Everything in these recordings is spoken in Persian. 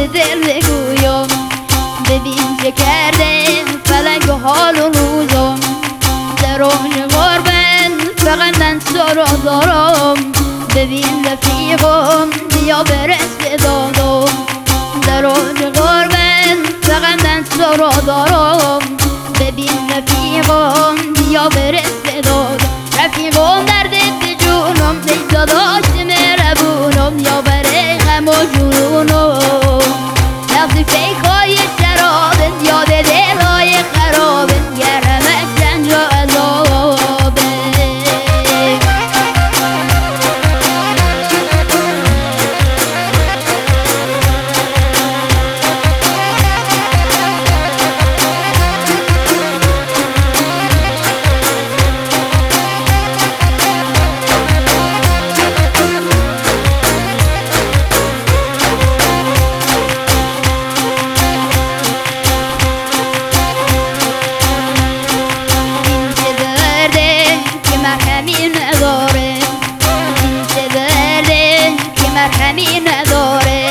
به دل بگویم ببین چه کرده فلک و حال و روزم در اوج غربت فقط من تو را دارم ببین رفیقم بیا برس به دادم در اوج غربت فقط من تو را دارم ببین رفیقم بیا برس به دادم رفیقم درد به جونم ای داداش مهربونم یا برای غم و جنونم وقتی فکرهای شرابت یاد دلهای خرابت گرمک رنج و عذابت مرهمی نداره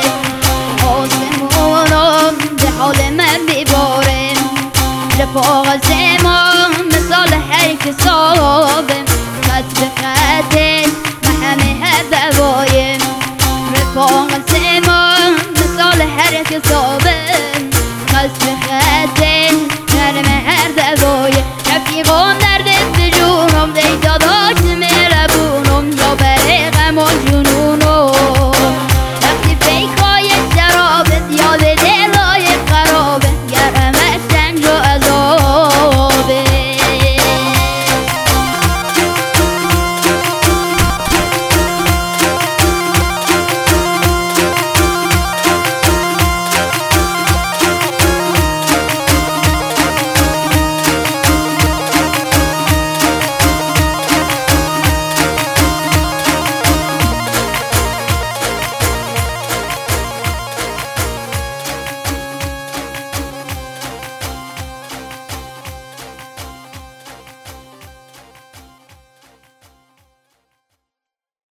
آسمونم به حال من بباره رفاق زمان مثال هر کسابم خط به خطش و همه هدوایم رفاق زمان مثال هر کسابم